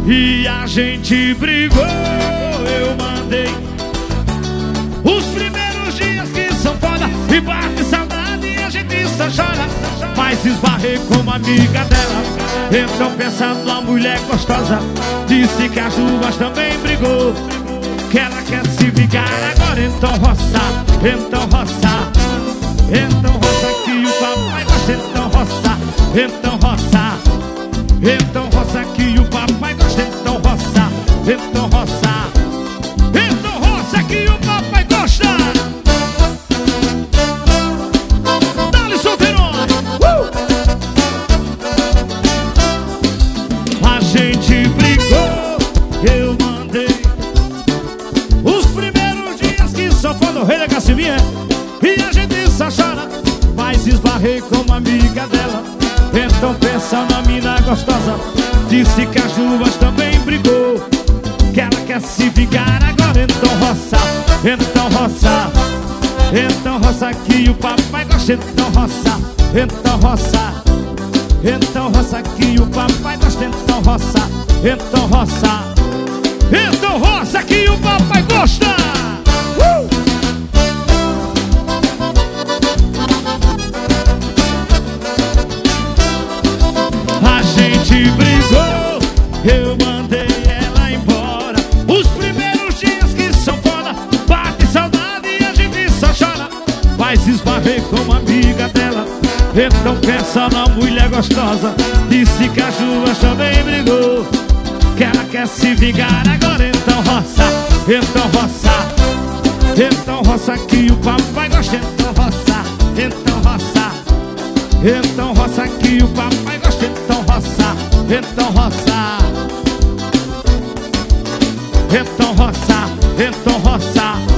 e a gente brigou. Eu mandei os primeiros dias que são foda, e bate saudade e a gente só chora. Mas esbarrei com uma amiga dela, então pensando numa mulher gostosa, disse que as duas também brigou, que ela quer se vingar agora. Então roça, então roça, então roça que o papai gosta. Então roça, então roça, então roça que o papai gosta. Então roça, então roça, então roça que o papai gosta. Dá-lhe solteirões. A gente brigou, eu mandei os primeiros dias que só foi no rei da Cassiminha, e a gente só chora. Mas esbarrei com uma amiga dela, então pensa na mina gostosa, disse que as duas também brigou, que ela quer se vingar agora. Então roça, então roça, então roça que o papai gosta. Então roça, então roça, então roça que o papai gosta. Então roça, então roça, então roça que o papai gosta. A gente brigou, eu mandei ela embora. Os primeiros dias que são foda, bate saudade e a gente só chora. Mas esbarrei com uma amiga dela, então pensa na mulher gostosa, disse que as duas também brigou, que ela quer se vingar agora. Então roça, então roça, então roça que o papai gosta. Então roça, então roça, então roça que o papai gosta. Então roça, então roça, então roça, então roça.